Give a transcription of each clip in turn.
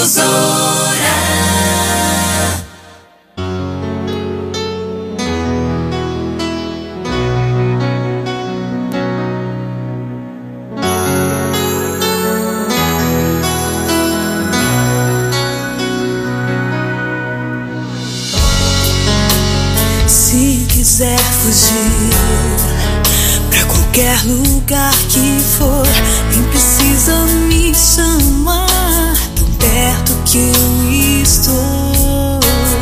Difusora. Se quiser fugir pra qualquer lugar que for, nem precisa me chamar, tão perto que eu estou.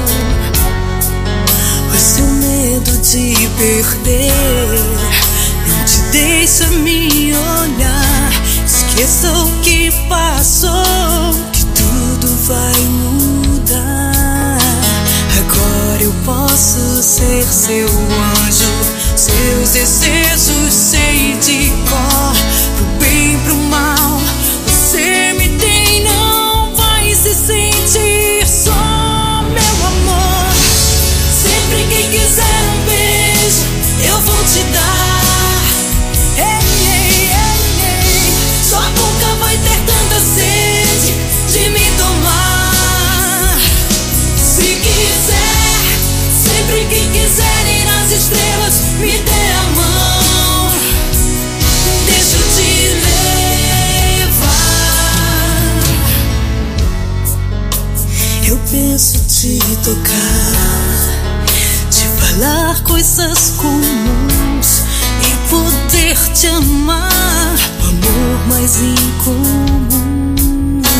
O seu medo de perder não te deixa me olhar. Esqueça o que passou, que tudo vai mudar. Agora eu posso ser seu anjo, seus desejos sei de cor, pro bem, pro mal. Você me tem, não vai se sentir só, meu amor. Sempre que quiser um beijo, eu vou te dar. Ei, ei, ei, ei. Sua boca vai ter tanta sede de me tomar. Se quiser, sempre que quiser ir nas estrelas, me dê a mão. Deixa eu te levar. Eu penso te tocar, te falar coisas comuns e poder te amar, o amor mais incomum.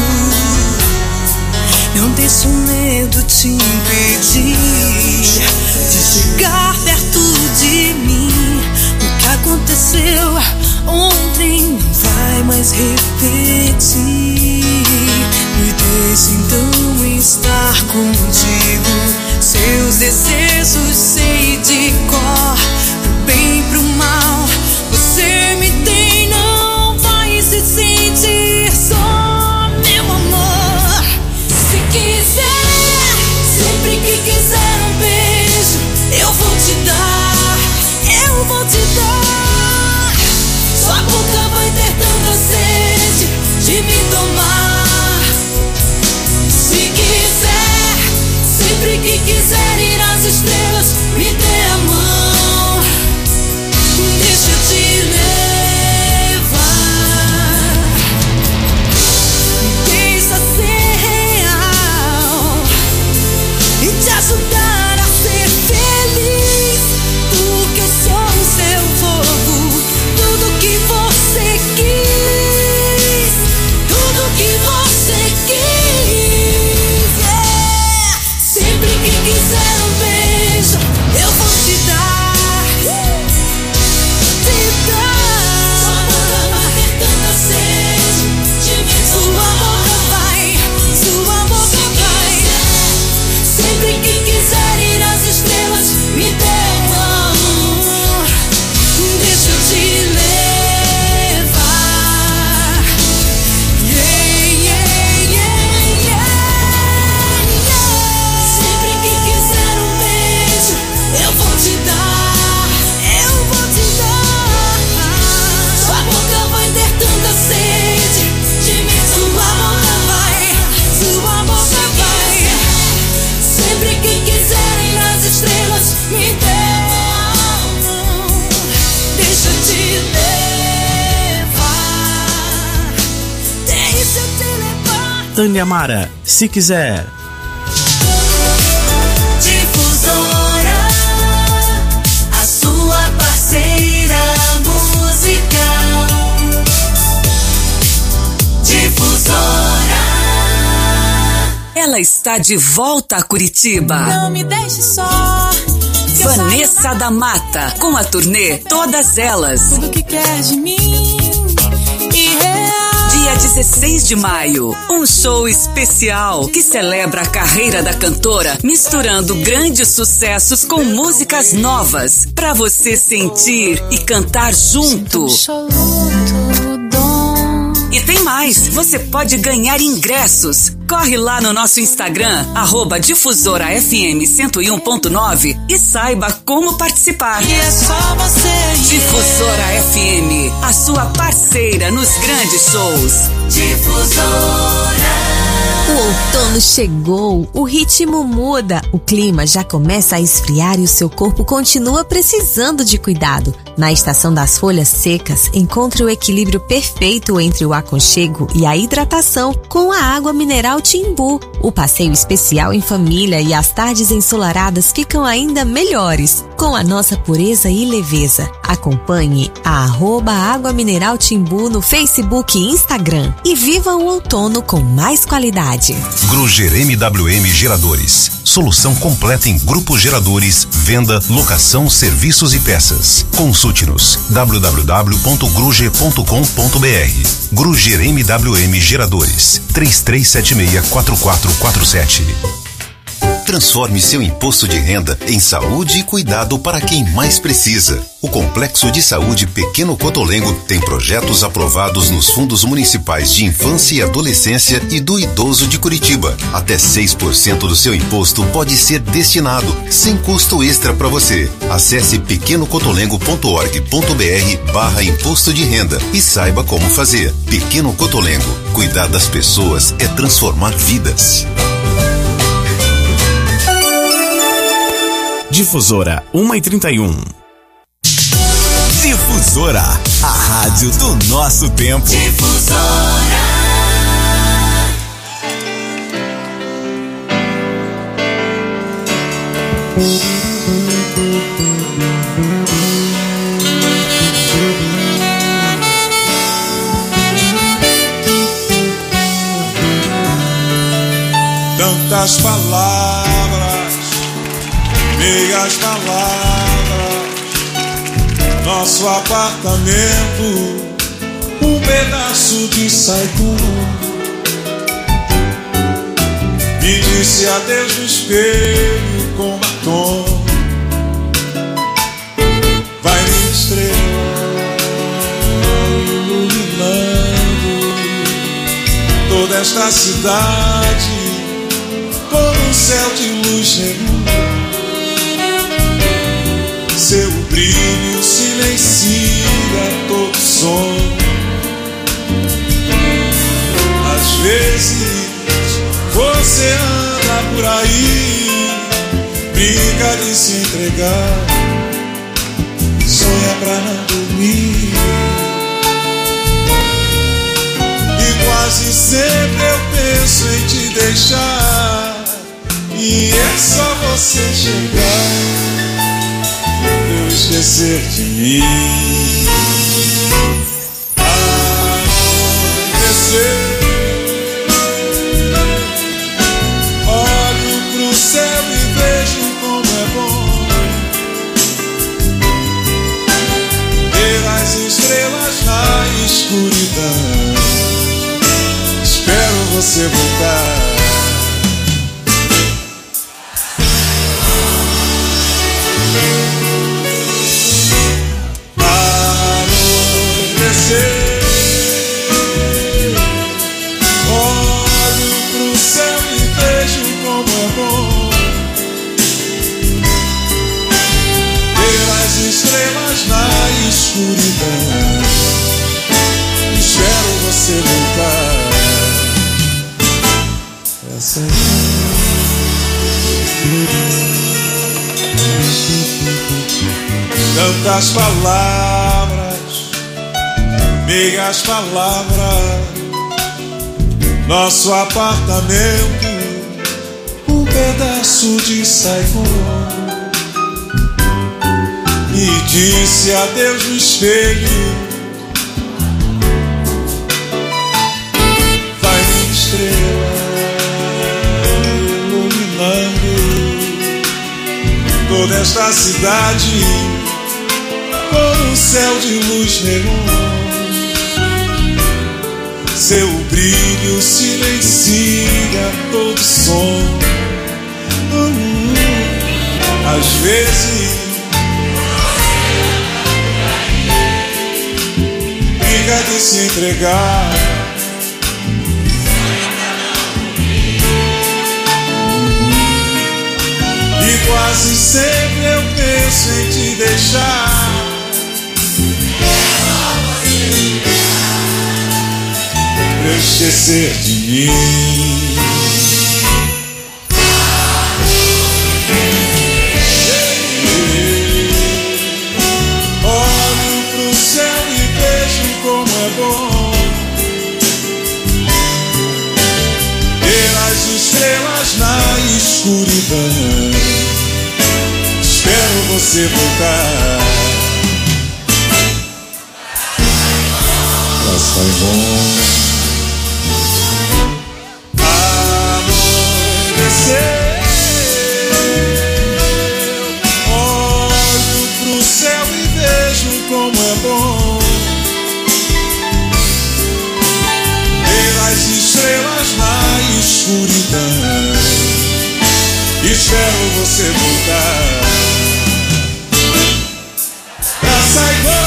Não deixe o medo te impedir de chegar perto de mim. O que aconteceu ontem não vai mais repetir. Me deixe então estar contigo. Seus desejos sei de cor, pro bem, pro mal. Você me tem, não vai se sentir só, meu amor. Se quiser, sempre que quiser um beijo, eu vou te dar, eu vou te dar. Sua boca vai ter tanta sede de me tomar. Se quiser, sempre que quiser ir às estrelas, me dê a mão. Deixa eu te levar. Me deixa ser real e te ajudar a ser feliz, porque eu sou o seu fogo. Tudo que você quis, tudo que você quis, yeah. Sempre que quiser um beijo, eu vou te dar, te dar. Sua boca vai ter tanta sede de me tomar. Sua boca vai. Sempre que quiser ir às estrelas, me dê a mão. Deixa eu te levar. Yeah, yeah, yeah, yeah, yeah. Sempre que quiser um beijo, eu vou te dar, eu vou te dar. Sua boca vai ter tanta sede de me tomar. Sua boca vai. Sempre que quiserem nas estrelas, me dê a mão. Deixa eu te levar. Deixa eu te levar. Tânia Mara, se quiser. Difusora, a sua parceira musical. Difusora. Ela está de volta a Curitiba. Não me deixe só. Vanessa da Mata, com a turnê Todas Elas. Tudo que quer de mim e real. Dia 16 de maio, um show especial que celebra a carreira da cantora, misturando grandes sucessos com músicas novas, pra você sentir e cantar junto. E tem mais, você pode ganhar ingressos. Corre lá no nosso Instagram, @DifusoraFM101.9 e saiba como participar. E é só você. Difusora FM, a sua parceira nos grandes shows. Difusora. O outono chegou, o ritmo muda, o clima já começa a esfriar e o seu corpo continua precisando de cuidado. Na estação das folhas secas, encontre o equilíbrio perfeito entre o aconchego e a hidratação com a água mineral Timbu. O passeio especial em família e as tardes ensolaradas ficam ainda melhores, com a nossa pureza e leveza. Acompanhe a @Água Mineral Timbu no Facebook e Instagram e viva o outono com mais qualidade. Gruger MWM Geradores. Solução completa em grupos geradores, venda, locação, serviços e peças. Consulte-nos www.gruger.com.br. Gruger MWM Geradores. 3376-4447. Transforme seu imposto de renda em saúde e cuidado para quem mais precisa. O Complexo de Saúde Pequeno Cotolengo tem projetos aprovados nos fundos municipais de infância e adolescência e do idoso de Curitiba. Até 6% do seu imposto pode ser destinado, sem custo extra para você. Acesse pequenocotolengo.org.br/imposto de renda e saiba como fazer. Pequeno Cotolengo. Cuidar das pessoas é transformar vidas. Difusora 1h31. Difusora, a rádio do nosso tempo. Difusora. Tantas palavras, meias palavras, nosso apartamento, um pedaço de saicão. Me disse adeus no espelho com batom. Vai minha estrela iluminando toda esta cidade com um céu de luz negra. Seu brilho silencia todo som. Às vezes você anda por aí, brinca de se entregar, sonha pra não dormir. E quase sempre eu penso em te deixar, e é só você chegar, eu esquecer de mim. Anoitecer, olho pro céu e vejo como é bom ver as estrelas na escuridão. Espero você voltar. Olho pro céu e vejo como é bom ver as estrelas na escuridão. Espero você voltar. Essa é tantas palavras, meias palavras, nosso apartamento, um pedaço de saicão. Me disse adeus no espelho, vai minha estrela iluminando toda esta cidade com um céu de luz neon. Seu brilho silencia todo som. Às vezes brinca de se entregar, e quase sempre eu penso em te deixar, pra eu esquecer de mim. escuridão. Espero você voltar. Pra Saigon. Amanhecer. Olho pro céu e vejo como é bom ver as estrelas na escuridão. Espero você voltar pra Saigon.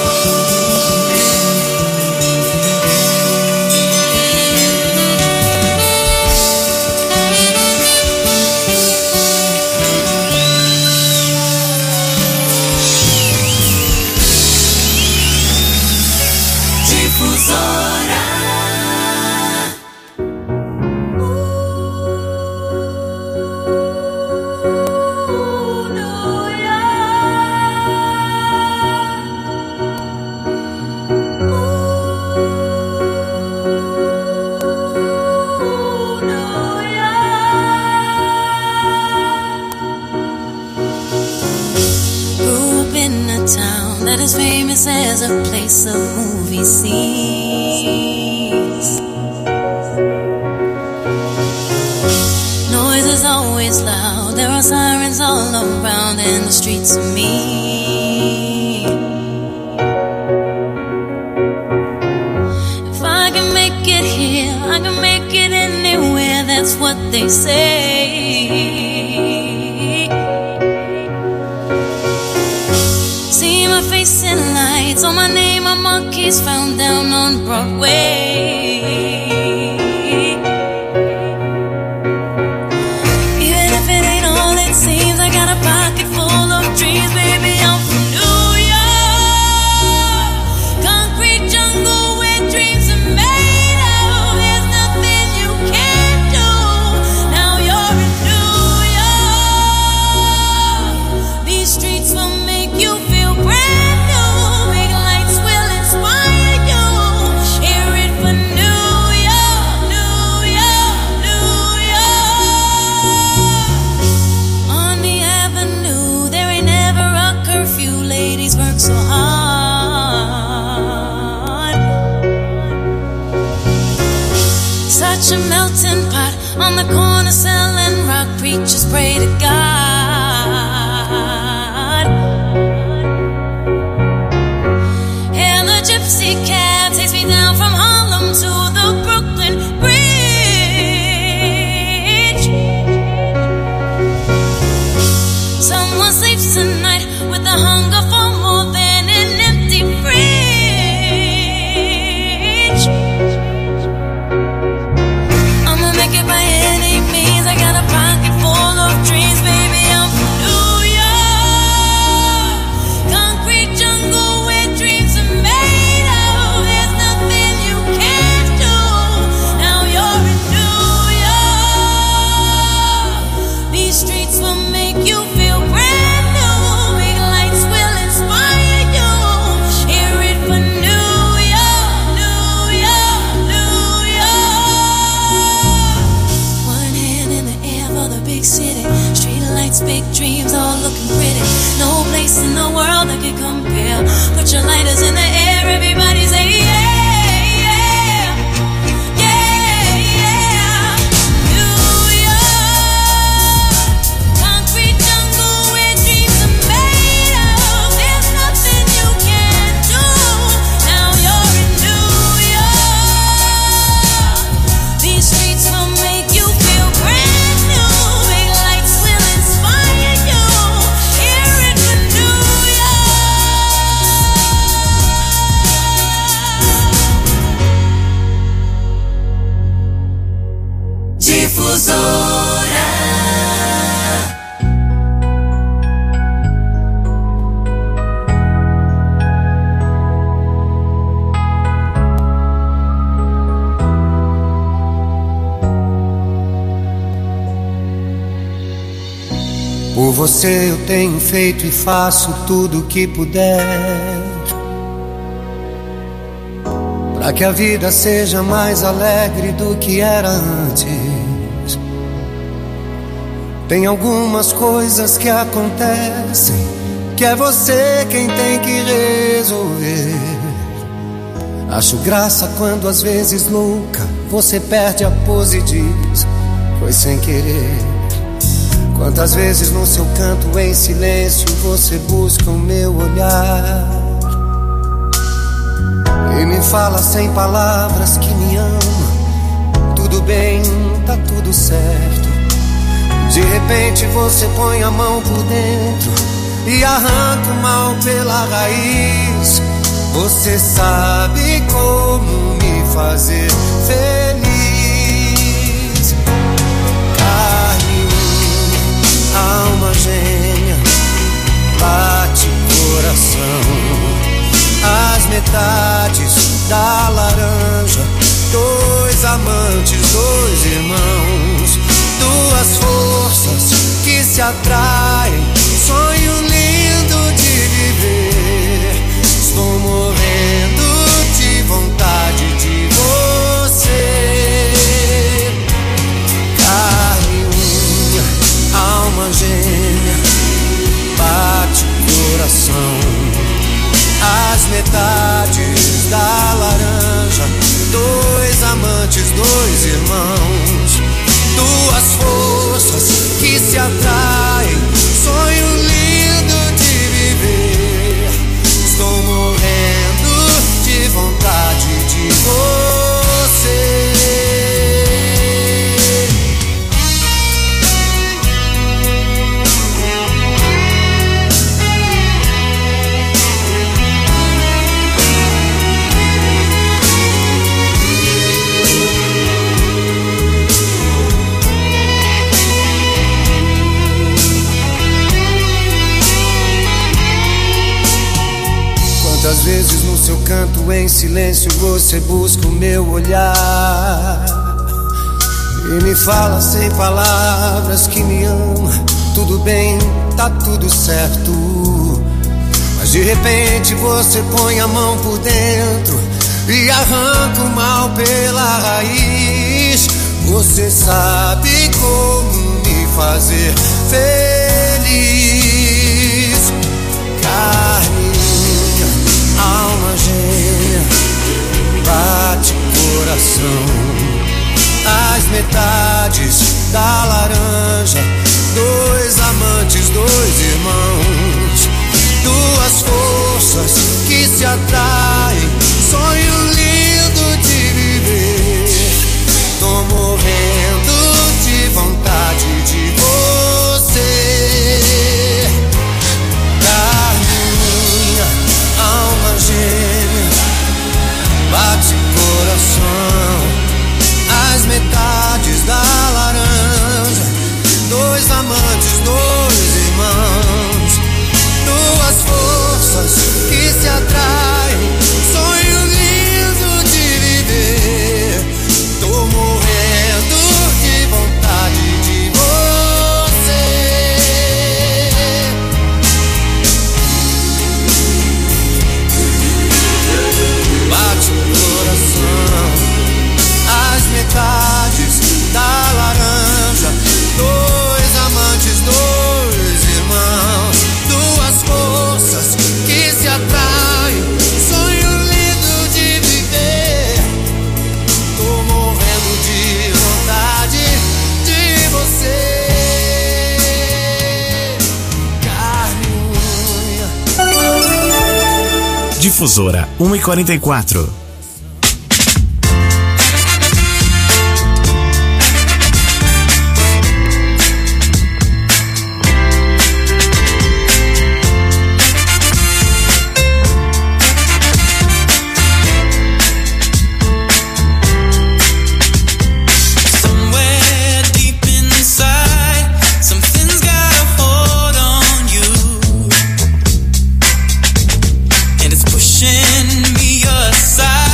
Famous as a place of movie scenes. Noise is always loud. There are sirens all around, and the streets are mean. If I can make it here, I can make it anywhere. That's what they say. In lights on my name, on monkeys found down on Broadway. Even if it ain't all it seems, I got a pocket full of dreams, baby. I'm from New York, concrete jungle where dreams are made of. There's nothing you can't do. Now you're in New York. These streets will make you feel brand. So hard, such a melting pot on the corner selling rock. Preachers pray to God, and the gypsy cab takes me down from Harlem to the Brooklyn Bridge. Someone sleeps tonight with the hunger for more than an empty fridge. I'ma make it by any means. I got a pocket full of dreams, baby. I'm from New York, concrete jungle where dreams are made of. There's nothing you can't do. Now you're in New York. These streets will make you feel brand new. Big lights will inspire you. Hear it for New York, New York, New York. One hand in the air for the big city. Street lights, big dreams, all looking pretty. No place in the world that can compare. Put your lighters in the air, everybody say yeah. Por você eu tenho feito e faço tudo o que puder, pra que a vida seja mais alegre do que era antes. Tem algumas coisas que acontecem que é você quem tem que resolver. Acho graça quando às vezes louca você perde a pose e diz: foi sem querer. Quantas vezes no seu canto em silêncio você busca o meu olhar e me fala sem palavras que me ama. Tudo bem, tá tudo certo. De repente você põe a mão por dentro e arranca o mal pela raiz. Você sabe como me fazer feliz. Carne, alma gêmea, bate coração. As metades da laranja, dois amantes, dois irmãos, duas forças que se atraem, sonho lindo de viver. Estou morrendo de vontade de você. Carne e unha, alma gêmea, bate coração. As metades da laranja, dois amantes, dois irmãos, duas forças que se atraem, sonho lindo de viver. Estou morrendo de vontade de você. Quantas vezes no seu canto em silêncio você busca o meu olhar e me fala sem palavras que me ama. Tudo bem, tá tudo certo. Mas de repente você põe a mão por dentro e arranca o mal pela raiz. Você sabe como me fazer feliz. Carne, alma gêmea, bate coração. As metades da laranja, dois amantes, dois irmãos, duas forças que se atraem, sonho lindo de viver. Tô morrendo de vontade de você. Carne, alma gêmea, bate coração. As metades da laranja, dois amantes, dois irmãos, duas forças que se atraem, sonho lindo de viver. Tô morrendo de vontade de você. Bate o coração. As metades da laranja, dois amantes, dois irmãos, duas forças que se atraem, sonho lindo de viver. Tô morrendo de vontade de você. Carne e unha. Difusora 1h44. Pushing me aside.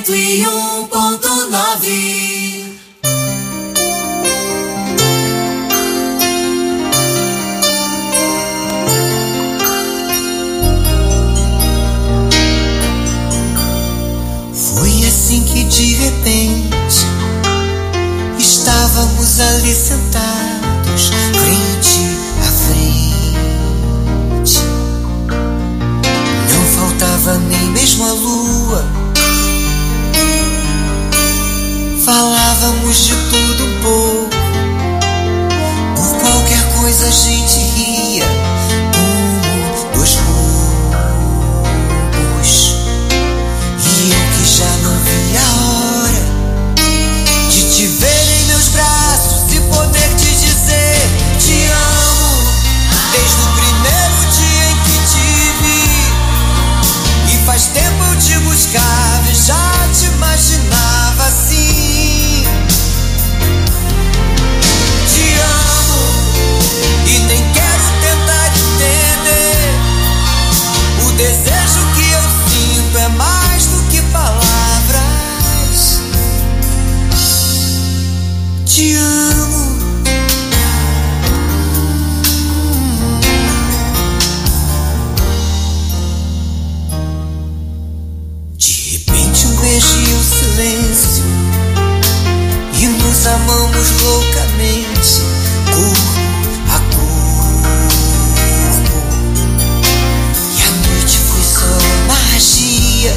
101.9. Foi assim que de repente estávamos ali sentados, frente a frente. Não faltava nem mesmo a lua. Falávamos de tudo um pouco. Por qualquer coisa a gente ria, como dois lobos. E eu que já não via a hora de te ver em meus braços e poder te dizer te amo. Desde o primeiro dia em que te vi, e faz tempo eu te buscava e já te imaginava assim. Te amo e nem quero tentar entender. O desejo que eu sinto é mais do que palavras. Te amo. De repente um beijo e um silêncio, e nos amamos loucamente, corpo a corpo. E a noite foi só magia.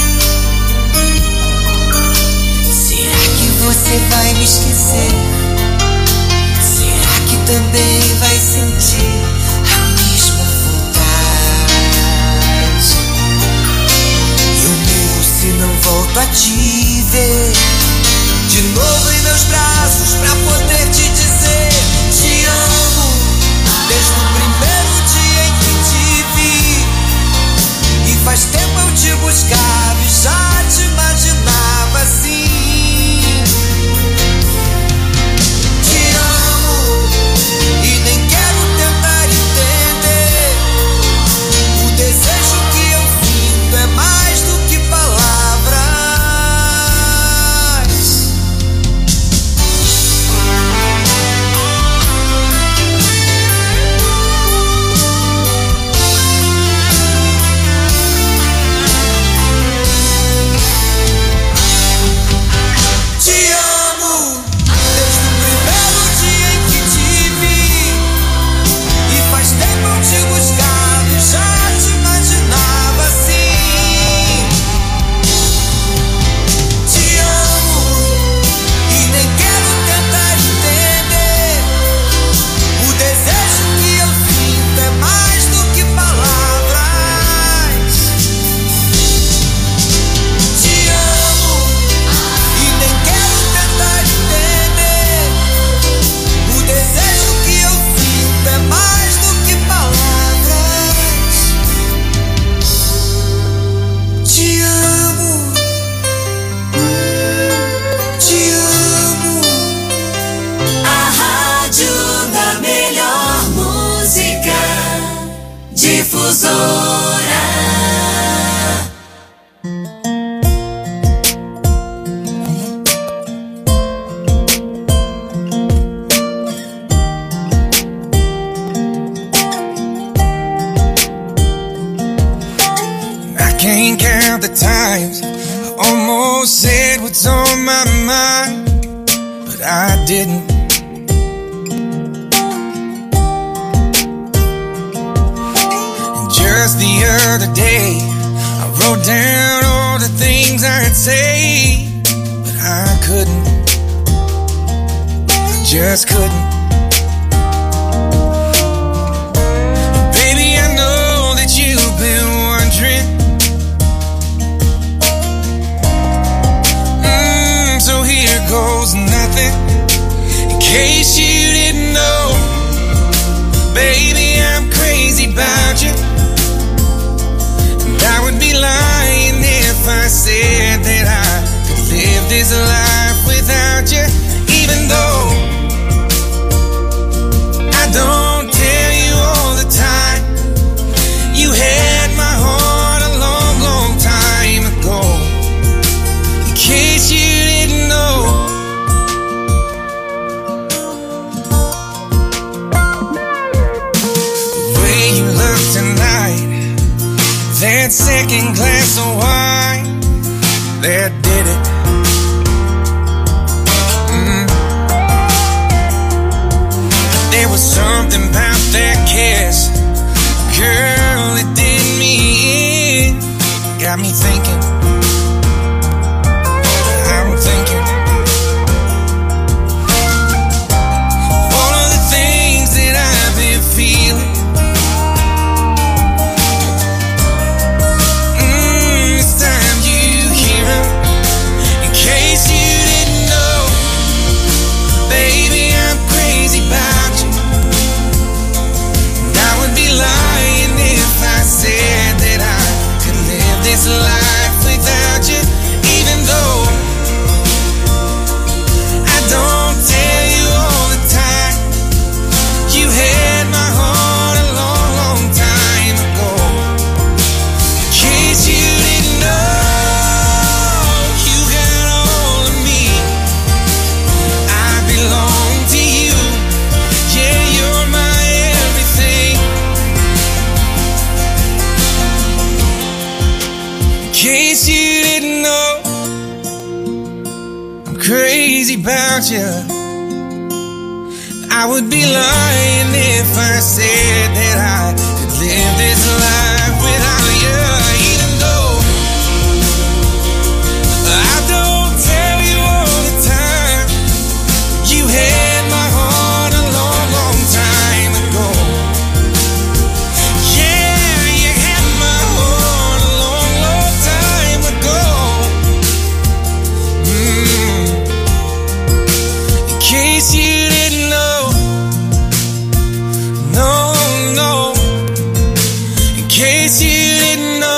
Será que você vai me esquecer? Será que também vai sentir a mesma vontade? Eu morro se não volto a te ver de novo em meus braços pra poder te dizer te amo. Desde o primeiro dia em que te vi, e faz tempo eu te buscava e já te imaginava assim. Te amo e nem quero tentar entender. O desejo que eu sinto é mais do que palavras. Te amo desde o primeiro dia em que te vi, e faz tempo eu te buscava e já te imaginava assim. Te amo e nem quero tentar entender. O desejo que eu sinto é mais do que palavras. Te amo e nem quero tentar entender. O desejo que eu sinto é mais do que palavras. Te amo. Te amo. A rádio da melhor música. Difusora. I can't count the times I almost said what's on my mind, but I didn't. And just the other day, I wrote down all the things I'd say, but I couldn't. I just couldn't. Baby, I know that you've been wondering. So here goes nothing. In case you didn't know, baby, I'm crazy about you. And I would be lying if I said that I could live this life without you. Even though I don't tell you all the time, you had my heart a long, long time ago. second glass of wine that did it. There was something about that kiss, girl, it did me in. Got me thinking, I'm thinking all of the things that I've been feeling. It's time you hear it. In case you didn't know, baby, I'm crazy about you. And I would be lying if I said that I could live this life without you, even though I don't tell you all the time. You had my heart a long, long time ago. In case you didn't know, you got all of me. I belong to you. Yeah, you're my everything. In case you didn't know, I'm crazy about you. I would be lying if I said that I could live this life without you, even though I don't tell you all the time. You had my heart a long, long time ago. Yeah, you had my heart a long, long time ago. In case you didn't know, no, no. In case you didn't know.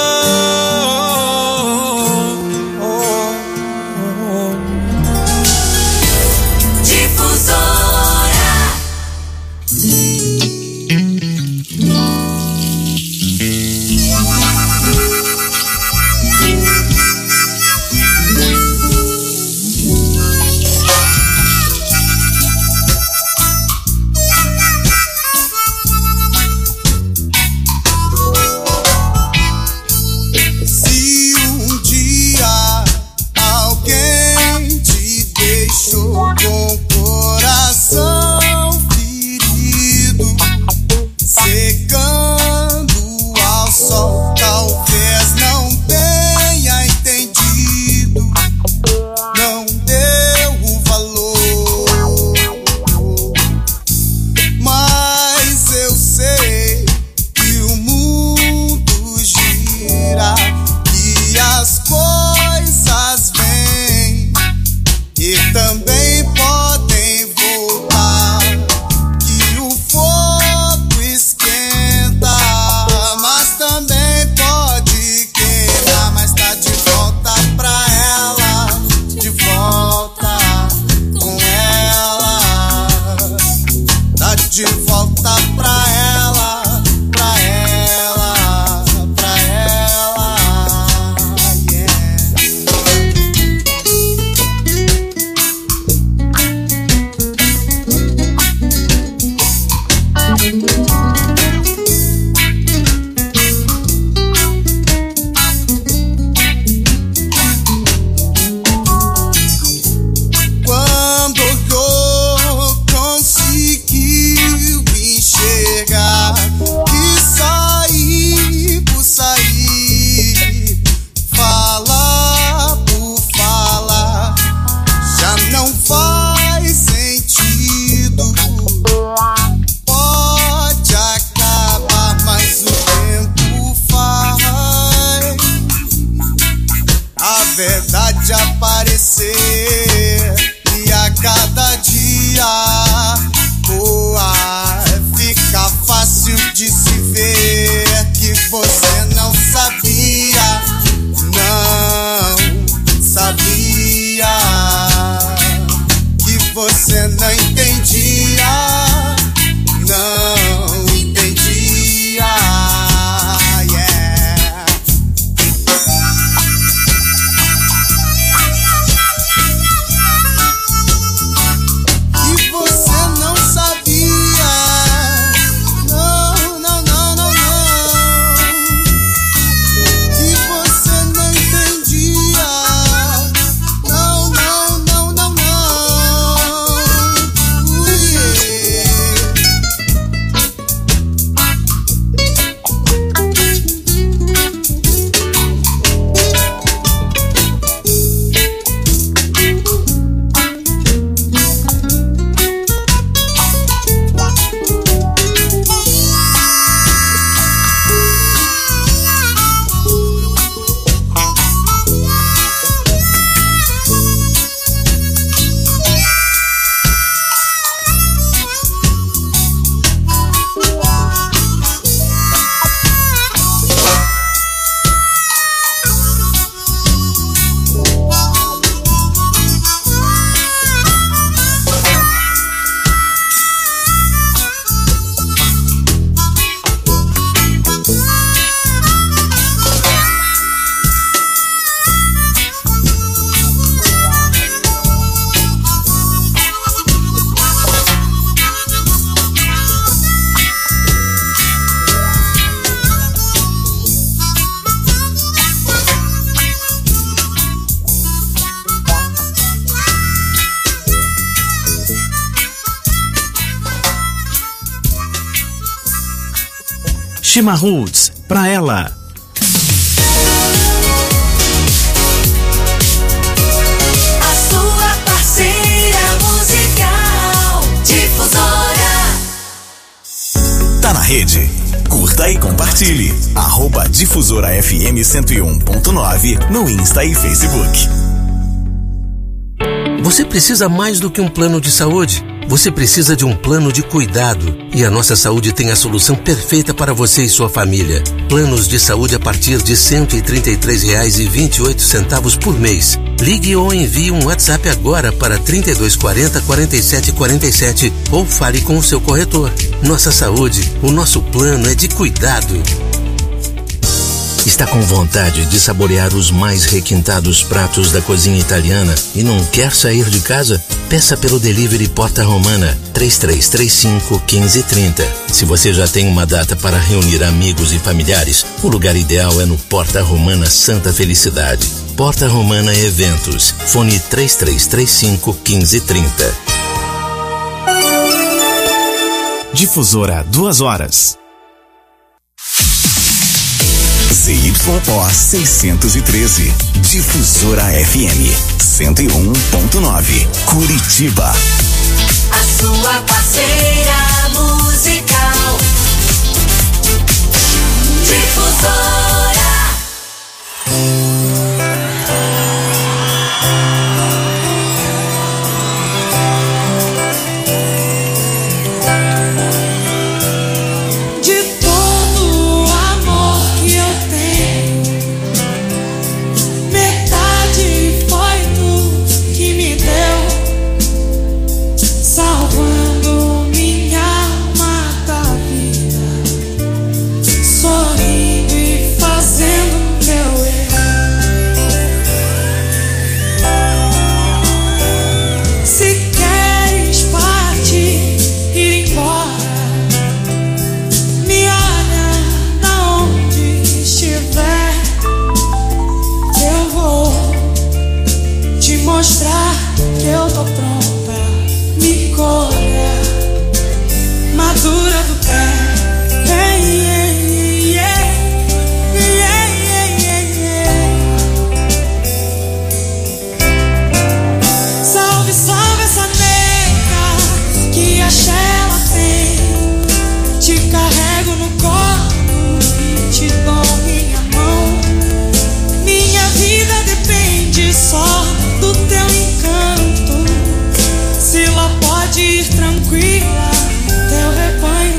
Se dia alguém te deixou com o coração ferido, secando ao sol, talvez não tenha entendido, não deu o valor. Mas eu sei que o mundo gira, que as coisas vêm e também podem voltar, que o fogo esquenta, mas também pode queimar, mas tá de volta pra ela, de volta com ela, tá de volta pra ela, pra ela, pra ela, yeah. Quando olhou, conseguiu enxergar que sair por sair, falar por falar, já não faz sentido. Pode acabar, mas o tempo faz a verdade aparecer, e a cada dia fica fácil de se ver que você não sabia, não sabia, que você não entendia, não entendia, yeah. Shima Roots, pra ela. A sua parceira musical, Difusora. Tá na rede. Curta e compartilhe. @Difusora FM 101.9 no Insta e Facebook. Você precisa mais do que um plano de saúde. Você precisa de um plano de cuidado. E a Nossa Saúde tem a solução perfeita para você e sua família. Planos de saúde a partir de R$ 133,28 por mês. Ligue ou envie um WhatsApp agora para 3240 4747 ou fale com o seu corretor. Nossa Saúde, o nosso plano é de cuidado. Está com vontade de saborear os mais requintados pratos da cozinha italiana e não quer sair de casa? Peça pelo delivery Porta Romana 3335-1530. Se você já tem uma data para reunir amigos e familiares, o lugar ideal é no Porta Romana Santa Felicidade. Porta Romana Eventos. Fone 3335-1530. Difusora, 2 horas. ZYO 613. Difusora FM 101.9. Curitiba. A sua parceira musical, Difusora. De todo o amor que eu tenho, metade foi tu que me deu, salvando minha alma da vida, sorrindo e fazendo meu erro. Se queres partir, ir embora, me olha na onde estiver, eu vou te mostrar que eu tô pronta. Me colha, madura do pé. Hey, yeah, yeah, yeah, yeah, yeah. Salve, salve essa nega que a Xela tem. Te carrego no colo e te dou minha mão. Minha vida depende só do teu encanto. Se lá pode ir tranquila, teu rebanho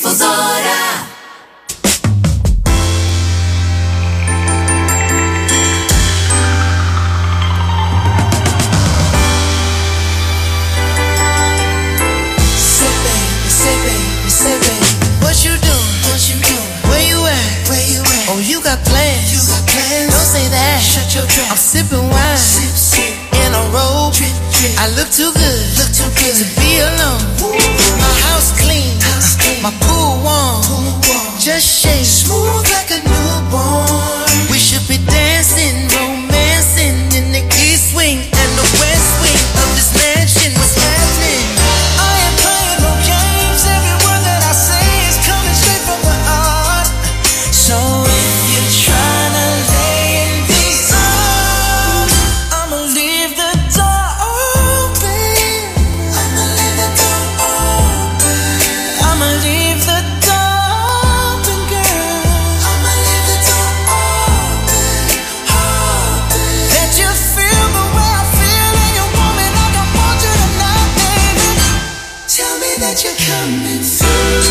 Difusora. Say baby, what you doing? Where you at? Oh, you got plans. Don't say that. Shut your trap. I'm sipping wine in a robe. I look too good to be alone. My house clean, my pool warm. Just shake smooth like a newborn. We should be dancing, romancing in the east wing and the west wing of this mansion. What's happening? I ain't playing no games. Every word that I say is coming straight from the heart. So if you're trying to lay in these arms, I'ma leave the door open. I'ma leave the door open. I'ma leave the door open, girl. I'ma leave the door open, open. Let you feel the way I feel, and you want me like I want you tonight, baby. Tell me that you're coming through.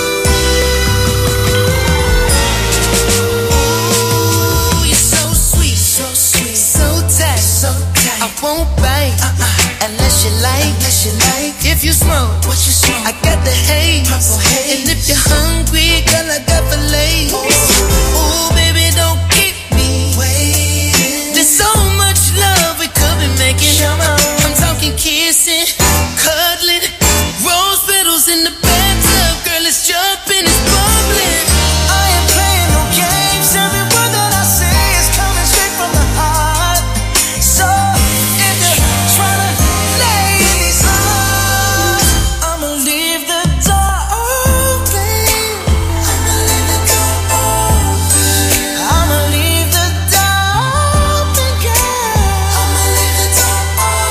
You're so sweet, so tight. I won't bite unless you like. If you smoke, what you smoke? I got the haze. And if you're hungry, girl, I got fillets. Ooh, baby, don't keep me waiting. There's so much love we could be making. I'm talking kissing, cuddling, rose petals in the bathtub. Girl, it's jumping, it's bubbling. I ain't playing no games. Every word that I say is coming straight from the heart. So if you're trying to lay in these arms, I'ma leave the door open. I'ma leave the door open. I'ma leave the door open, girl. I'ma leave the door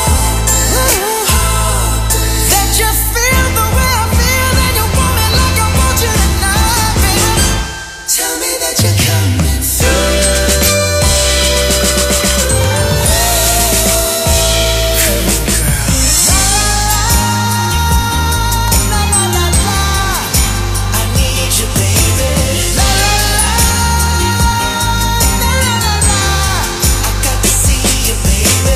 open. Let you feel the way I feel, and you want me like I want you tonight, baby. Tell me that you're coming through. I need you, baby. I got to see you, baby.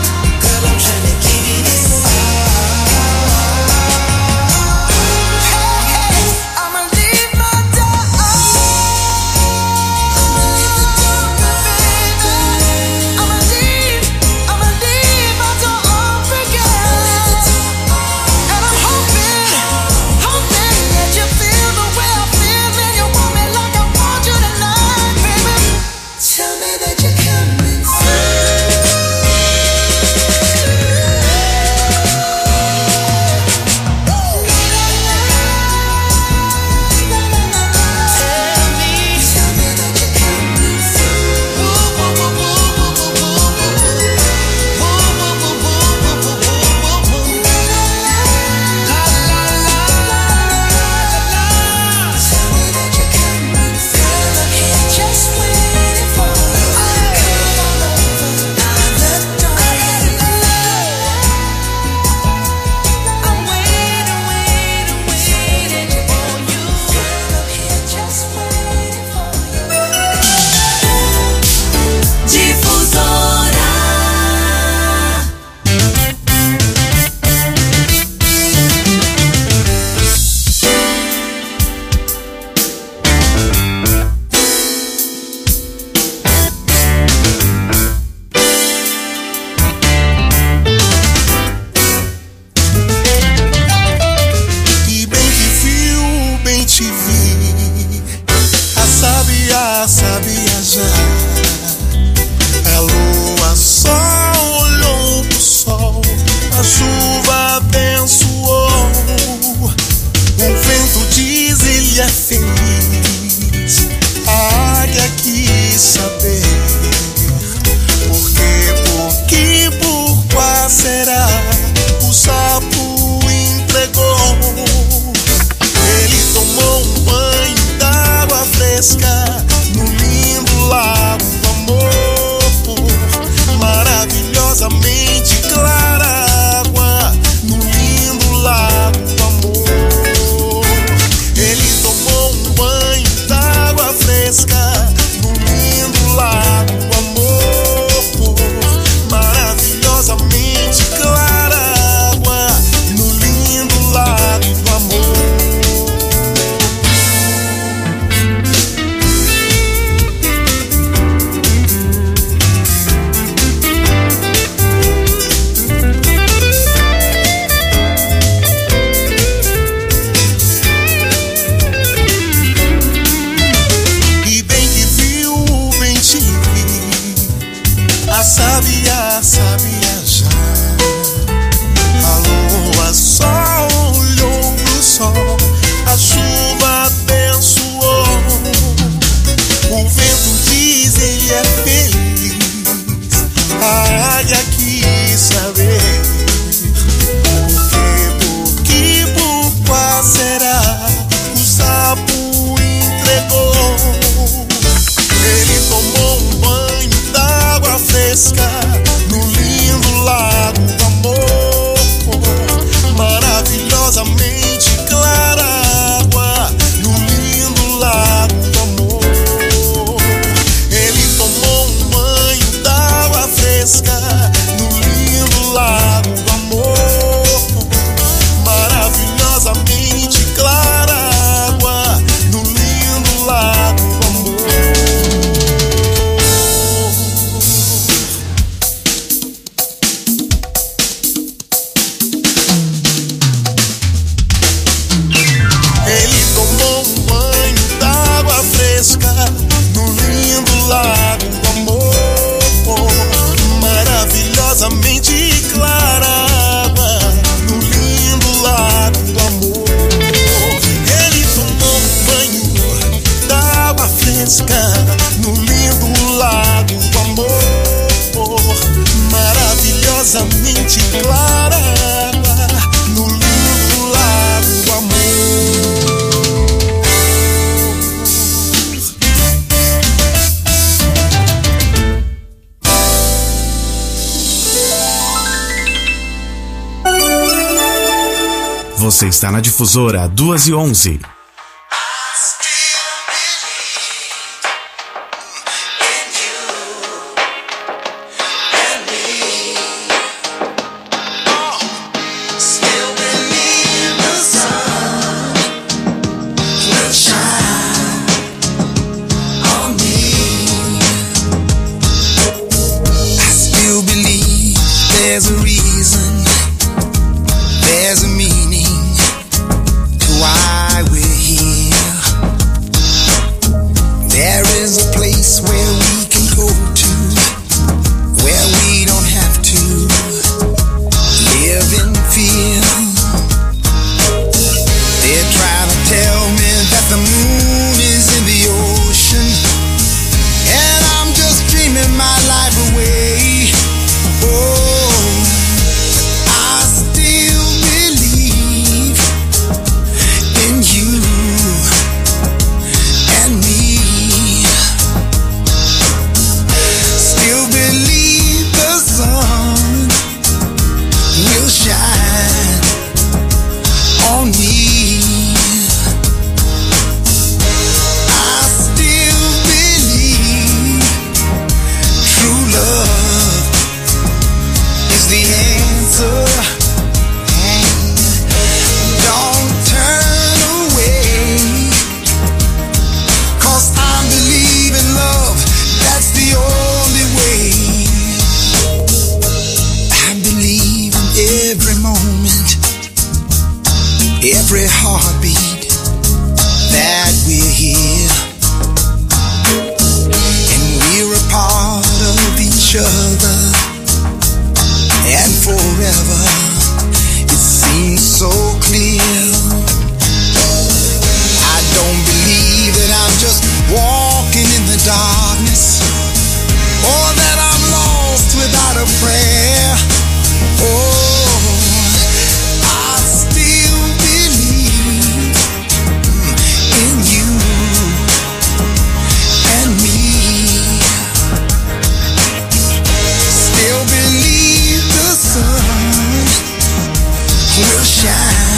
Girl, I'm trying to give you this. Hey, mente clara água no lindo lago do amor. Ele tomou um banho d'água fresca no lindo lago do amor. Maravilhosamente clara água no lindo lago do amor. Você está na Difusora 2:11. There's a reason, there's a meaning to why we're here. There is a place where we can go to, where we don't have to live in fear. They're trying to tell me that the moon is in the ocean, and I'm just dreaming my life away. Oh, every heartbeat that we're here, and we're a part of each other, and forever it seems so clear. I don't believe that I'm just walking in the darkness, or that I'm lost without a prayer. Oh, will shine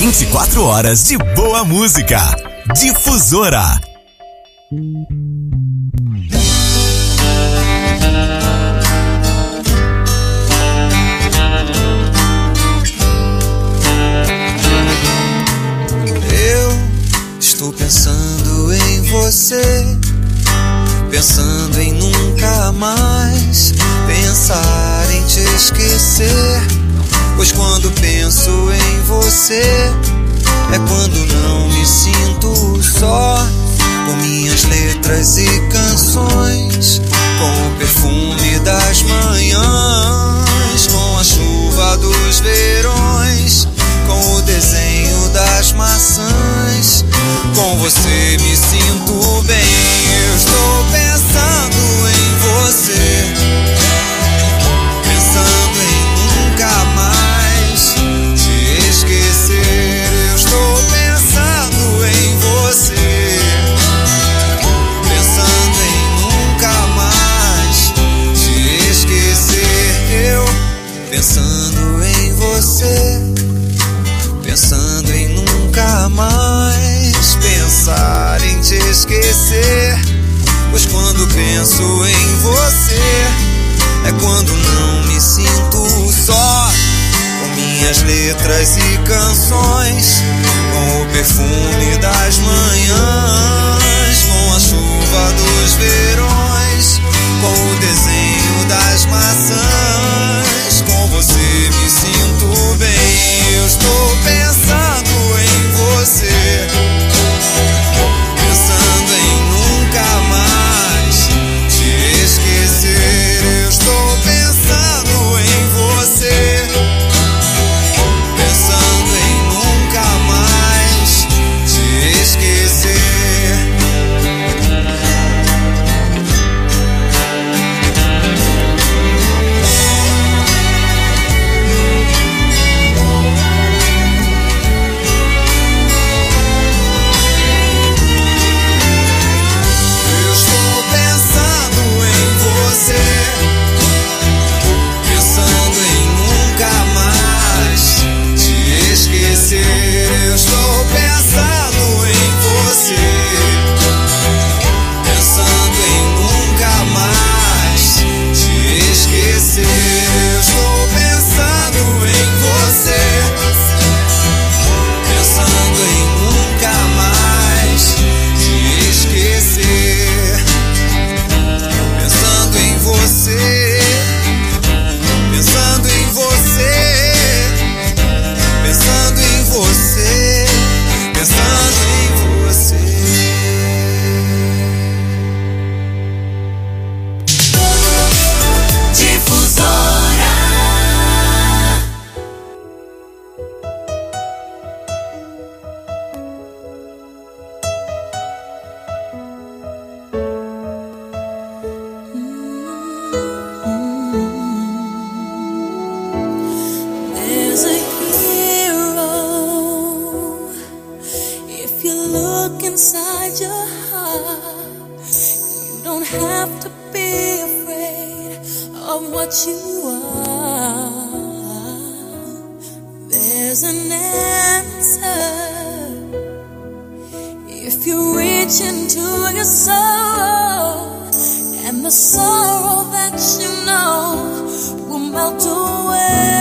24 horas de boa música. Difusora. Estou pensando em você, pensando em nunca mais pensar em te esquecer. Pois quando penso em você, é quando não me sinto só. Com minhas letras e canções, com o perfume das manhãs, com a chuva dos verões, com o desenho das maçãs. Com você me sinto bem. Eu estou pensando em você, pensando em nunca mais te esquecer. Eu estou pensando em você, pensando em nunca mais te esquecer. Eu pensando em você, pensando em nunca mais pensar em te esquecer. Pois quando penso em você, é quando não me sinto só. Com minhas letras e canções, com o perfume das manhãs, com a chuva dos verões, com o desenho das maçãs. Com você me sinto bem. Eu estou pensando em você, pensando em nunca mais te esquecer. Eu estou pensando em você, pensando em nunca mais te esquecer. Eu estou pensando em você, pensando em nunca mais te esquecer. Eu estou pensando em você, pensando em nunca mais te esquecer. Pensando em você, pensando em você, pensando em você, pensando em você. Difusora. There's a hero if you look inside your heart. You don't have to be afraid of what you are. There's an answer if you reach into your soul, and the sorrow that you know will melt away.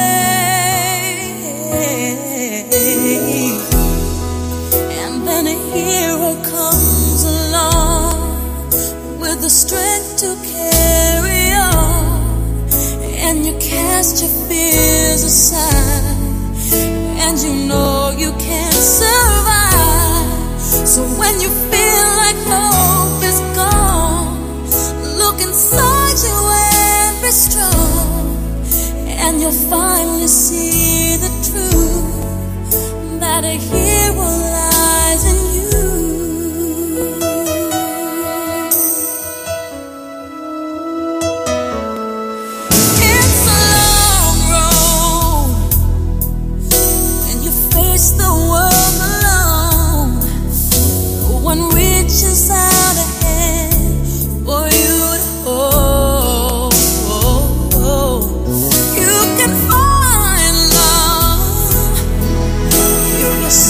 And then a hero comes along with the strength to carry on, and you cast your fears aside, and you know you can survive. So when you feel like hope is gone, look inside you and be strong, and you'll finally see the truth, that a hero lies in you. It's a long road when you face the world alone. No one reaches out a hand for you to hold. You can find love. You're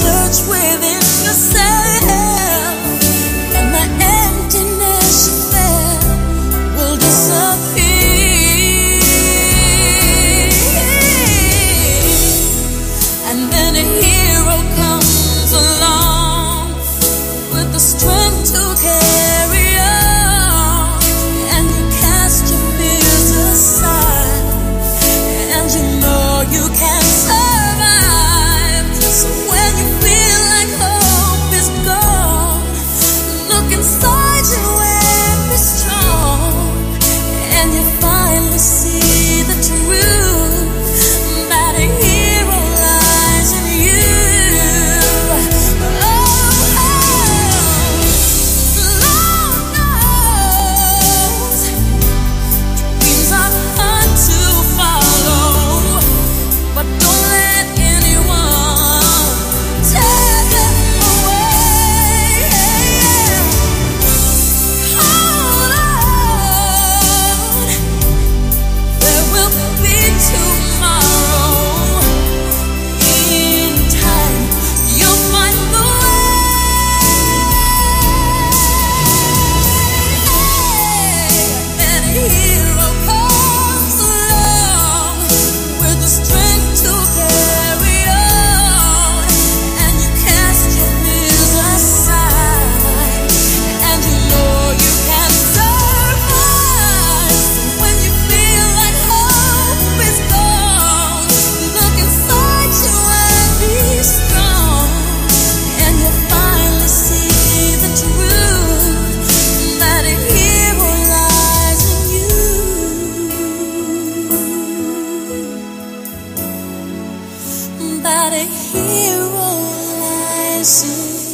that a hero lies in